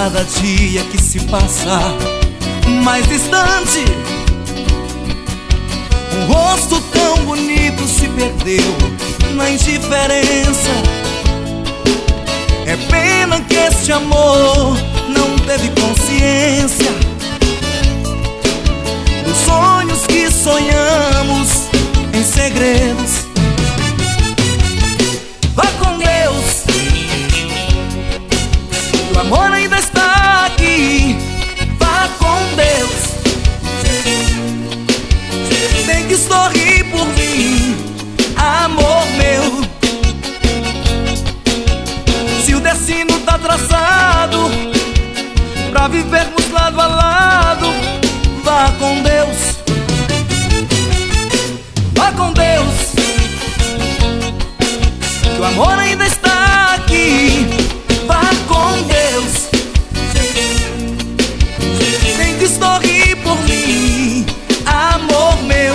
cada dia que se passa mais distante, um rosto tão bonito se perdeu na indiferença. É pena que este amor não teve consciência dos sonhos que sonhamos em segredos. Vá com Deus, o amor ainda está aqui. Vá com Deus, tem que sorrir por mim, amor meu. Se o destino tá traçado pra vivermos lado a lado, vá com Deus, vá com Deus, que o amor ainda está aqui. Vá com Deus, tem que sorrir por mim, amor meu.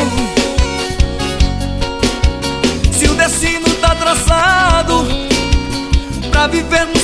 Se o destino tá traçado pra vivermos